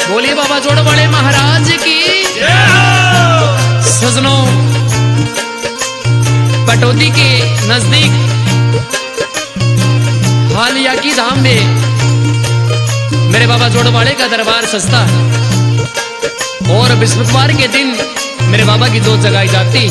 बोलिए बाबा जोड़ वाले महाराज की। सजनों, पटौदी के नजदीक हालिया की धाम में मेरे बाबा जोड़वाड़े का दरबार सजता है और बृहस्पतिवार के दिन मेरे बाबा की जोत जगाई जाती।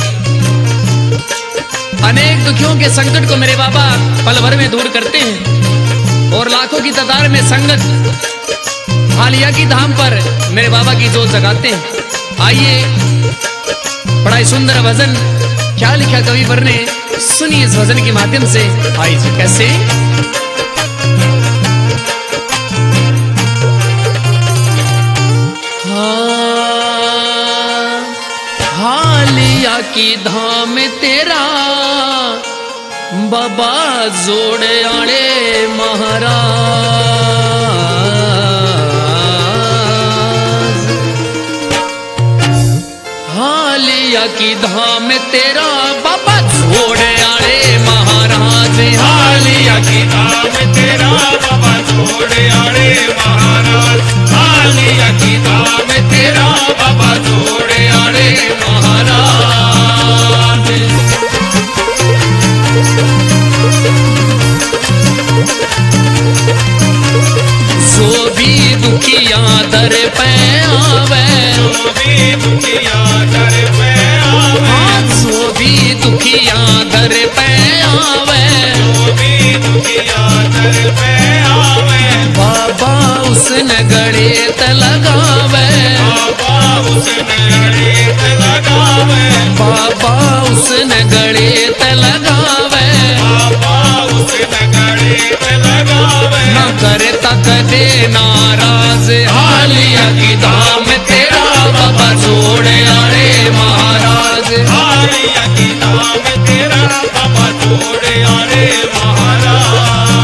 अनेक दुखियों के संकट को मेरे बाबा पल भर में दूर करते हैं और लाखों की तादाद में संगत हालिया की धाम पर मेरे बाबा की जोत जगाते हैं। आइए, बड़ा ही सुंदर भजन क्या लिखा कवि वर ने, सुनिए इस भजन के माध्यम से। आइए, कैसे हालिया की धाम तेरा बाबा जोड़े आड़े महाराज, हालिया की धाम तेरा बाबा जोड़े आड़े महाराज, हालिया की धाम तेरा बाबा जोड़े आड़े महाराज, हालिया की धाम तेरा बाबा जोड़े आड़े महाराज। जो भी दुखिया दर पे आवे, जो भी दुखिया दर पे आवे, जो भी दुखिया दर पे आवे, जो भी दुखिया दर पे आवे, बाबा उसने गड़े त लगावे, बाबा उसने गणित लगावे, बाबा उसने गड़े त लगावे, बाबा उसने गणित लगावे, न करता कदे नाराज, हालिया की धाम तेरा बाबा जोड़े आड़े महाराज, हालिया की धाम तेरा बाबा जोड़े आड़े महाराज।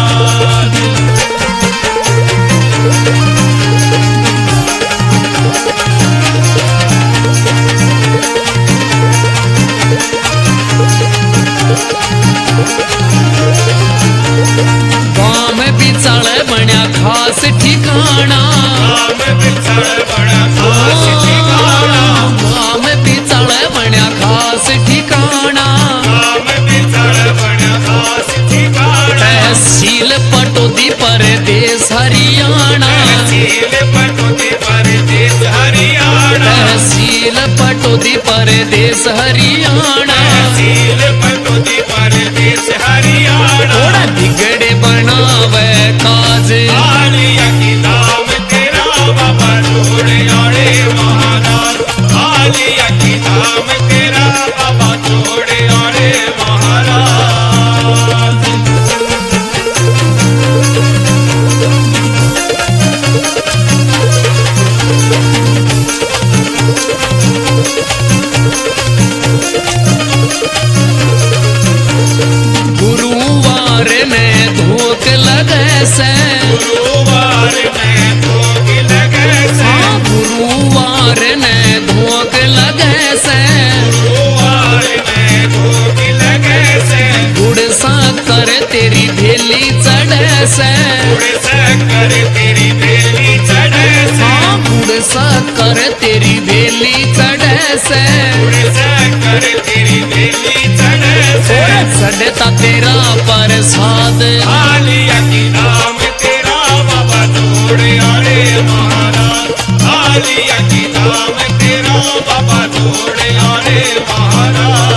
गाँव में बिचड़ बन्या खास ठिकाना, गाँव बिछड़ बड़ा खास ठिकाना, गाँव में बिचड़ बन्या खास ठिकाना, गाँव बिछड़ बड़ा खास ठिकाना, तहसील पटौदी परदेश हरियाणा, तहसील पटौदी परदेश हरियाणा, तहसील पटौदी परदेश हरियाणा, तहसील पटौदी परदेश हरियाणा। थोड़ा बिगड़े बनावे काज, हालिया की धाम तेरा बाबा जोड़े आड़े महाराज, हालिया की धाम तेरा बाबा जोड़े आड़े महाराज। गुरुवार में धोख लगे से, गुरुवार में भोग लगे से, गुरुवार में धोख लगे से, गुरुवार में भोग लगे से, गुड़ सा कर तेरी भेली चढ़े से, गुड़ शक्कर तेरी बेली चढ़े से, गुड़ सा कर तेरी भेली चढ़े से, गुड़ शक्कर तेरी बेली चढ़े से। चढ़ता तेरा प्रसाद, हालिया की धाम तेरा बाबा जोड़े आड़े महाराज, हालिया की धाम तेरा बाबा जोड़े आड़े महाराज।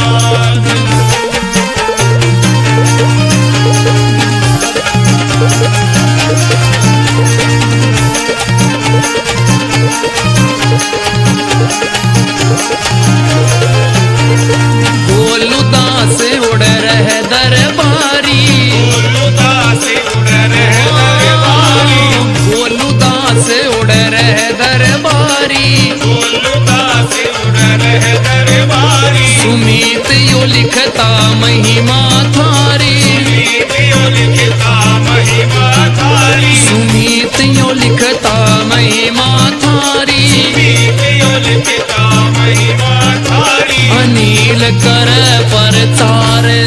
गोलू दास उड़ रहे दरबारी, गोलू दास उड़ रहे दरबारी, गोलू दास उड़ रहे दरबारी, गोलू दास उड़ रहे दरबारी, सुमित यो लिखता महिमा थारी, सुमित यो लिखता महिमा थारी, सुमित यो लिखता महिमा थारी, सुमित यो लिखता महिमा थारी। अनिल कर प्रचार,